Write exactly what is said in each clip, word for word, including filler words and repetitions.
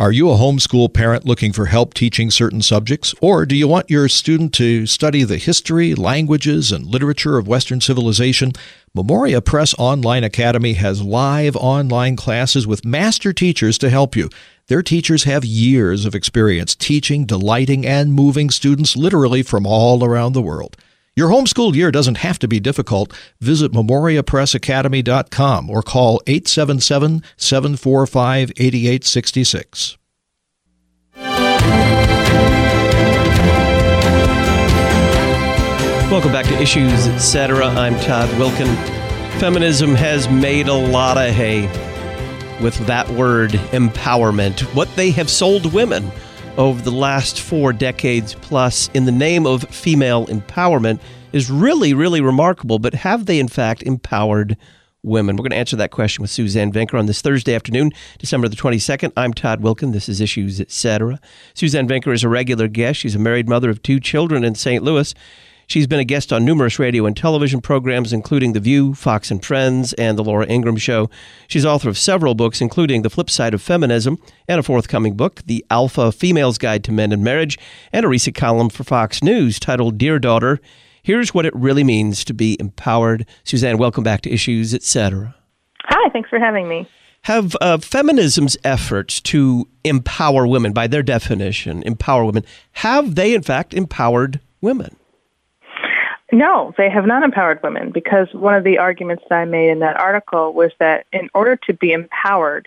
Are you a homeschool parent looking for help teaching certain subjects? Or do you want your student to study the history, languages, and literature of Western civilization? Memoria Press Online Academy has live online classes with master teachers to help you. Their teachers have years of experience teaching, delighting, and moving students literally from all around the world. Your homeschool year doesn't have to be difficult. Visit memoria press academy dot com or call eight seven seven, seven four five, eight eight six six. Welcome back to Issues, et cetera. I'm Todd Wilken. Feminism has made a lot of hay with that word, empowerment. What they have sold women over the last four decades plus in the name of female empowerment is really, really remarkable. But have they, in fact, empowered women? We're going to answer that question with Suzanne Venker on this Thursday afternoon, December the twenty-second. I'm Todd Wilken. This is Issues, et cetera. Suzanne Venker is a regular guest. She's a married mother of two children in Saint Louis. She's been a guest on numerous radio and television programs, including The View, Fox and Friends, and The Laura Ingraham Show. She's author of several books, including The Flip Side of Feminism, and a forthcoming book, The Alpha Female's Guide to Men and Marriage, and a recent column for Fox News titled Dear Daughter, Here's What It Really Means to Be Empowered. Suzanne, welcome back to Issues, et cetera. Hi, thanks for having me. Have uh, feminism's efforts to empower women, by their definition, empower women, have they, in fact, empowered women? No, they have not empowered women, because one of the arguments that I made in that article was that in order to be empowered,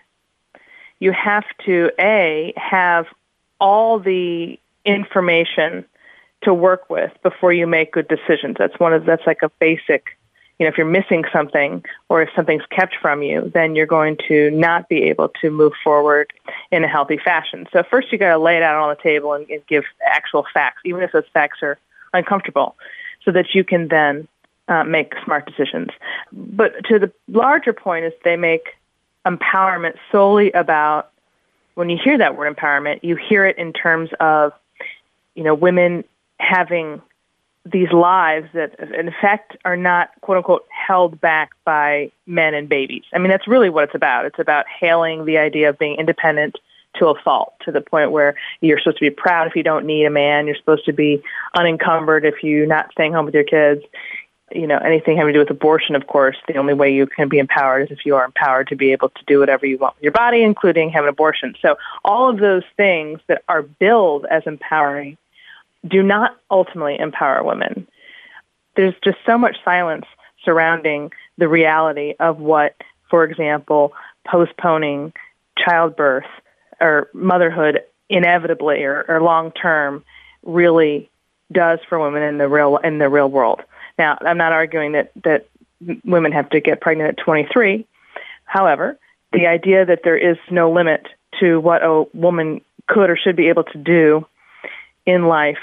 you have to, A, have all the information to work with before you make good decisions. That's one of that's like a basic, you know, if you're missing something or if something's kept from you, then you're going to not be able to move forward in a healthy fashion. So first you got to lay it out on the table and, and give actual facts, even if those facts are uncomfortable, so that you can then uh, make smart decisions. But to the larger point is they make empowerment solely about, when you hear that word empowerment, you hear it in terms of, you know, women having these lives that, in fact, are not, quote unquote, held back by men and babies. I mean, that's really what it's about. It's about hailing the idea of being independent to a fault, to the point where you're supposed to be proud if you don't need a man. You're supposed to be unencumbered if you're not staying home with your kids. You know, anything having to do with abortion, of course, the only way you can be empowered is if you are empowered to be able to do whatever you want with your body, including have an abortion. So all of those things that are billed as empowering do not ultimately empower women. There's just so much silence surrounding the reality of what, for example, postponing childbirth or motherhood inevitably or, or long term really does for women in the real in the real world. Now, I'm not arguing that, that women have to get pregnant at twenty-three. However, the idea that there is no limit to what a woman could or should be able to do in life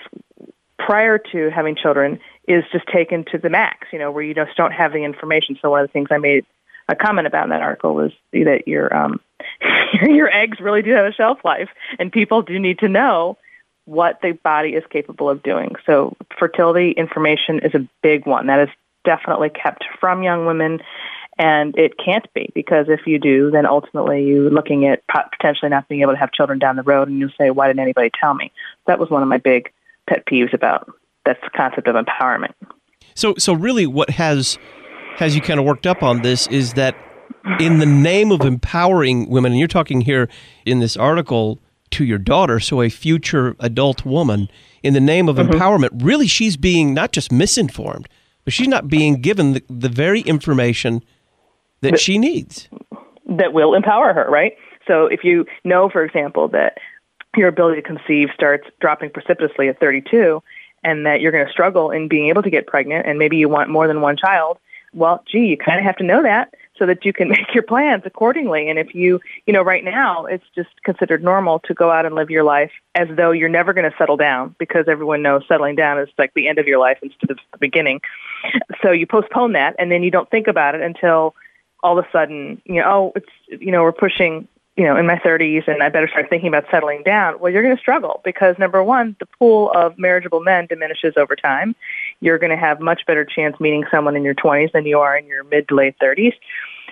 prior to having children is just taken to the max, you know, where you just don't have the information. So one of the things I made a comment about in that article was that your um, your eggs really do have a shelf life, and people do need to know what the body is capable of doing. So fertility information is a big one that is definitely kept from young women, and it can't be, because if you do, then ultimately you're looking at potentially not being able to have children down the road, and you'll say, why didn't anybody tell me? That was one of my big pet peeves about this concept of empowerment. So, so really what has has you kind of worked up on this is that in the name of empowering women, and you're talking here in this article to your daughter, so a future adult woman, in the name of mm-hmm. empowerment, really she's being not just misinformed, but she's not being given the, the very information that but, she needs. That will empower her, right? So if you know, for example, that your ability to conceive starts dropping precipitously at thirty-two, and that you're going to struggle in being able to get pregnant, and maybe you want more than one child, well, gee, you kind of have to know that so that you can make your plans accordingly. And if you, you know, right now, it's just considered normal to go out and live your life as though you're never going to settle down, because everyone knows settling down is like the end of your life instead of the beginning. So you postpone that, and then you don't think about it until all of a sudden, you know, oh, it's, you know, we're pushing, you know, in my thirties, and I better start thinking about settling down. Well, you're going to struggle because, number one, the pool of marriageable men diminishes over time. You're going to have much better chance meeting someone in your twenties than you are in your mid to late thirties.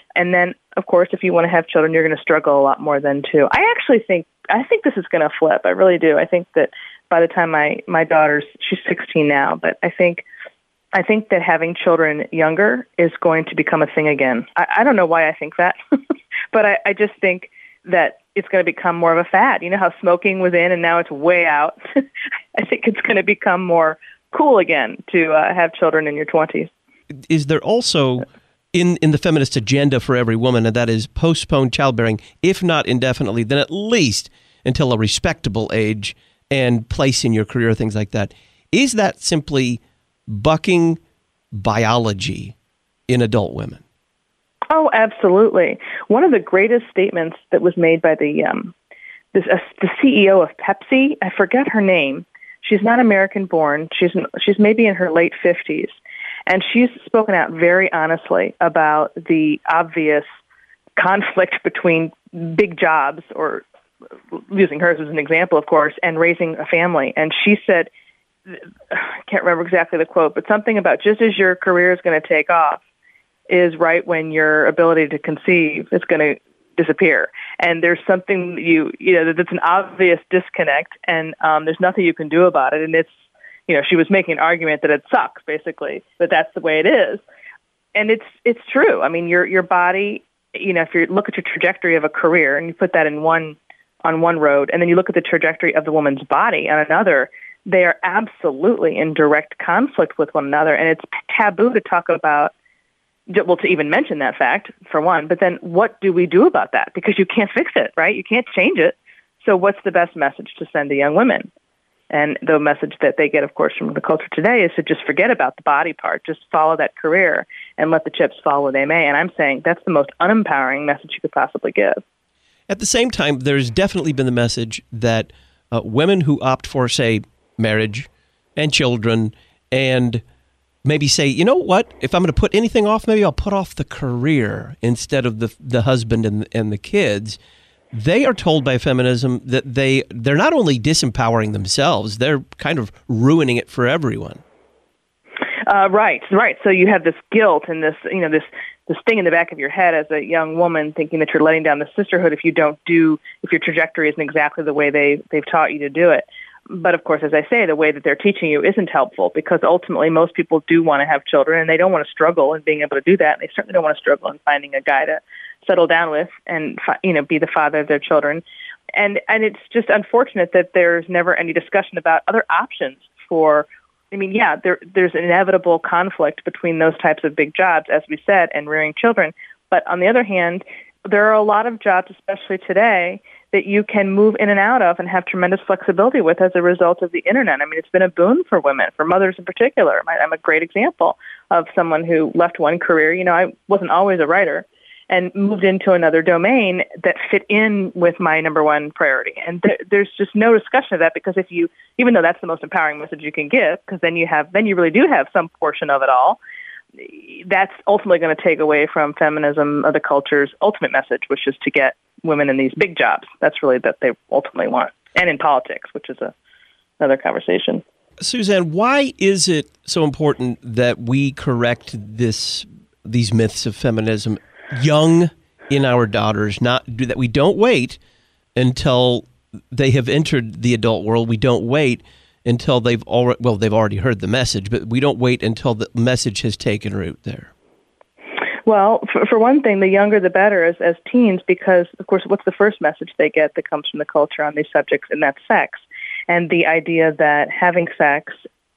And then, of course, if you want to have children, you're going to struggle a lot more then too. I actually think I think this is going to flip. I really do. I think that by the time my my daughter's she's sixteen now, but I think I think that having children younger is going to become a thing again. I, I don't know why I think that, but I, I just think that it's going to become more of a fad. You know how smoking was in and now it's way out? I think it's going to become more cool again to uh, have children in your twenties. Is there also in, in the feminist agenda for every woman, and that is postpone childbearing, if not indefinitely, then at least until a respectable age and place in your career, things like that. Is that simply bucking biology in adult women? Oh, absolutely. One of the greatest statements that was made by the um, this, uh, the C E O of Pepsi, I forget her name. She's not American-born. She's she's maybe in her late fifties, and she's spoken out very honestly about the obvious conflict between big jobs, or using hers as an example, of course, and raising a family. And she said, I can't remember exactly the quote, but something about just as your career is going to take off is right when your ability to conceive is going to disappear. And there's something you, you know, that's an obvious disconnect, and um, there's nothing you can do about it. And it's, you know, she was making an argument that it sucks, basically, but that's the way it is. And it's it's true. I mean, your your body, you know, if you look at your trajectory of a career and you put that in one on one road, and then you look at the trajectory of the woman's body on another, they are absolutely in direct conflict with one another. And it's taboo to talk about, well, to even mention that fact, for one, but then what do we do about that? Because you can't fix it, right? You can't change it. So what's the best message to send to young women? And the message that they get, of course, from the culture today is to just forget about the body part, just follow that career and let the chips fall where they may. And I'm saying that's the most unempowering message you could possibly give. At the same time, there's definitely been the message that uh, women who opt for, say, marriage and children, and maybe say, you know what, if I'm going to put anything off, maybe I'll put off the career instead of the the husband and, and the kids. They are told by feminism that they, they're not only disempowering themselves, they're kind of ruining it for everyone. Uh, right, right. So you have this guilt and this, you know, this this thing in the back of your head as a young woman thinking that you're letting down the sisterhood if you don't do, if your trajectory isn't exactly the way they, they've taught you to do it. But of course, as I say, the way that they're teaching you isn't helpful, because ultimately most people do want to have children and they don't want to struggle in being able to do that. And they certainly don't want to struggle in finding a guy to settle down with and, you know, be the father of their children. And and it's just unfortunate that there's never any discussion about other options for, I mean, yeah, there there's inevitable conflict between those types of big jobs, as we said, and rearing children. But on the other hand, there are a lot of jobs, especially today, that you can move in and out of and have tremendous flexibility with as a result of the internet. I mean, it's been a boon for women, for mothers in particular. I'm a great example of someone who left one career. You know, I wasn't always a writer, and moved into another domain that fit in with my number one priority. And th- there's just no discussion of that, because if you, even though that's the most empowering message you can give, because then you have, then you really do have some portion of it all, that's ultimately going to take away from feminism, or the culture's ultimate message, which is to get women in these big jobs. That's really that they ultimately want. And in politics, which is a, another conversation. Suzanne, why is it so important that we correct this, these myths of feminism young in our daughters, not that we don't wait until they have entered the adult world? We don't wait until they've already, well, they've already heard the message, but we don't wait until the message has taken root there. Well, for, for one thing, the younger the better as, as teens, because, of course, what's the first message they get that comes from the culture on these subjects, and that's sex. And the idea that having sex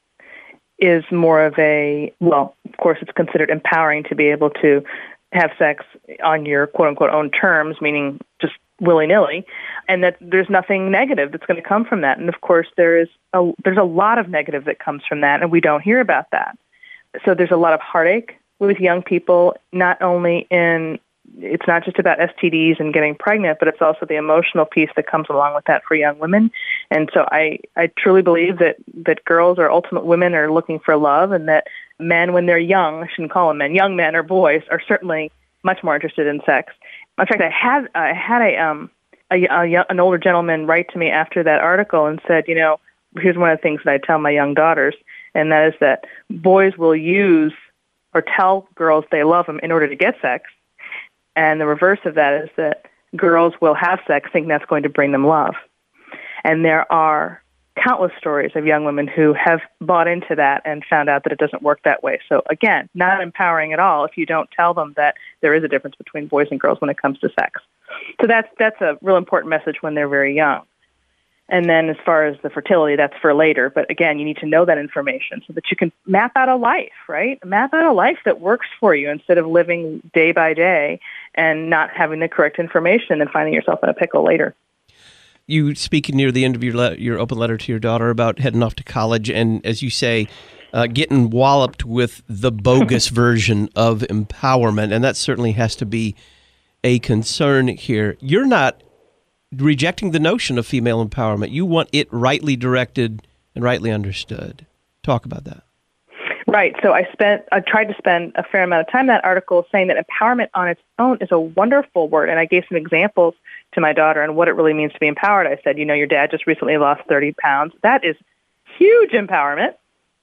is more of a, well, of course, it's considered empowering to be able to have sex on your quote-unquote own terms, meaning just willy-nilly, and that there's nothing negative that's going to come from that. And of course, there is a, there's a lot of negative that comes from that, and we don't hear about that. So there's a lot of heartache with young people, not only in, it's not just about S T Ds and getting pregnant, but it's also the emotional piece that comes along with that for young women. And so I, I truly believe that, that girls or ultimate women are looking for love, and that men, when they're young, I shouldn't call them men, young men or boys, are certainly much more interested in sex. In fact, I had I had a um a, a young, an older gentleman write to me after that article and said, you know, here's one of the things that I tell my young daughters, and that is that boys will use or tell girls they love them in order to get sex, And the reverse of that is that girls will have sex thinking that's going to bring them love. And there are countless stories of young women who have bought into that and found out that it doesn't work that way. So again, not empowering at all if you don't tell them that there is a difference between boys and girls when it comes to sex. So that's that's a real important message when they're very young. And then as far as the fertility, that's for later. But again, you need to know that information so that you can map out a life, right? Map out a life that works for you instead of living day by day and not having the correct information and finding yourself in a pickle later. You speak near the end of your le- your open letter to your daughter about heading off to college and, as you say, uh, getting walloped with the bogus version of empowerment, and that certainly has to be a concern here. You're not rejecting the notion of female empowerment. You want it rightly directed and rightly understood. Talk about that. Right. So I spent, I tried to spend a fair amount of time in that article saying that empowerment on its own is a wonderful word, and I gave some examples to my daughter and what it really means to be empowered. I said, you know, your dad just recently lost thirty pounds. That is huge empowerment.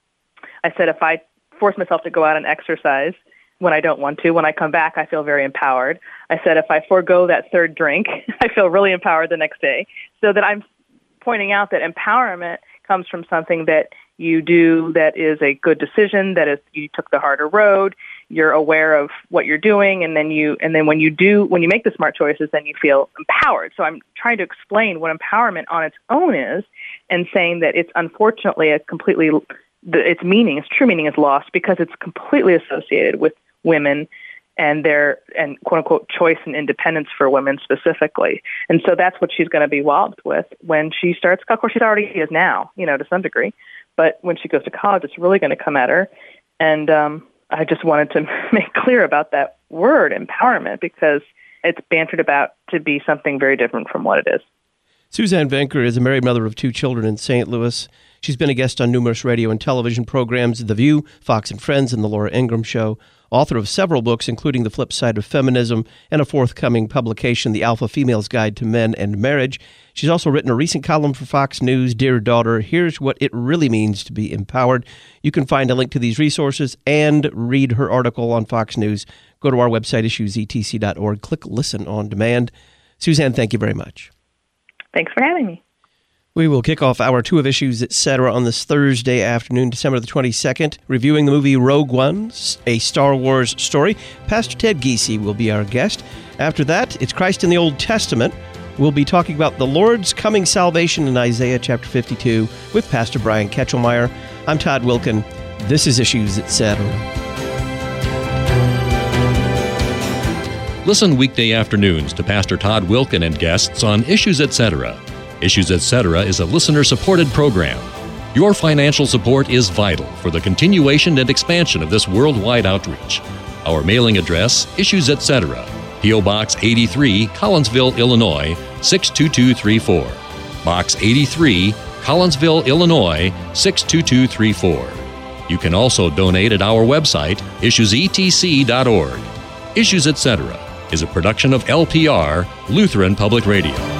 I said, if I force myself to go out and exercise when I don't want to, when I come back, I feel very empowered. I said, if I forego that third drink, I feel really empowered the next day. So that I'm pointing out that empowerment comes from something that you do that is a good decision, that is you took the harder road, you're aware of what you're doing, and then you and then when you do when you make the smart choices, then you feel empowered. So I'm trying to explain what empowerment on its own is and saying that it's unfortunately a completely its meaning, its true meaning is lost because it's completely associated with women and their and quote unquote choice and independence for women specifically. And so that's what she's going to be walloped with when she starts. Of course, she already is now, you know, to some degree. But when she goes to college, it's really going to come at her. And um, I just wanted to make clear about that word, empowerment, because it's bantered about to be something very different from what it is. Suzanne Venker is a married mother of two children in Saint Louis. She's been a guest on numerous radio and television programs, The View, Fox and Friends, and The Laura Ingraham Show. Author of several books, including The Flip Side of Feminism and a forthcoming publication, The Alpha Female's Guide to Men and Marriage. She's also written a recent column for Fox News, Dear Daughter, Here's What It Really Means to Be Empowered. You can find a link to these resources and read her article on Fox News. Go to our website, issues e t c dot org. Click Listen on Demand. Suzanne, thank you very much. Thanks for having me. We will kick off hour two of Issues, et cetera on this Thursday afternoon, December the twenty-second, reviewing the movie Rogue One, a Star Wars story. Pastor Ted Giese will be our guest. After that, it's Christ in the Old Testament. We'll be talking about the Lord's coming salvation in Isaiah chapter fifty-two with Pastor Brian Ketchelmeyer. I'm Todd Wilken. This is Issues, et cetera. Listen weekday afternoons to Pastor Todd Wilken and guests on Issues, et cetera. Issues, et cetera is a listener-supported program. Your financial support is vital for the continuation and expansion of this worldwide outreach. Our mailing address, Issues, et cetera, P O. Box eighty-three, Collinsville, Illinois, six two two three four. Box eighty-three, Collinsville, Illinois, six two two three four. You can also donate at our website, issues e t c dot org. Issues, et cetera is a production of L P R, Lutheran Public Radio.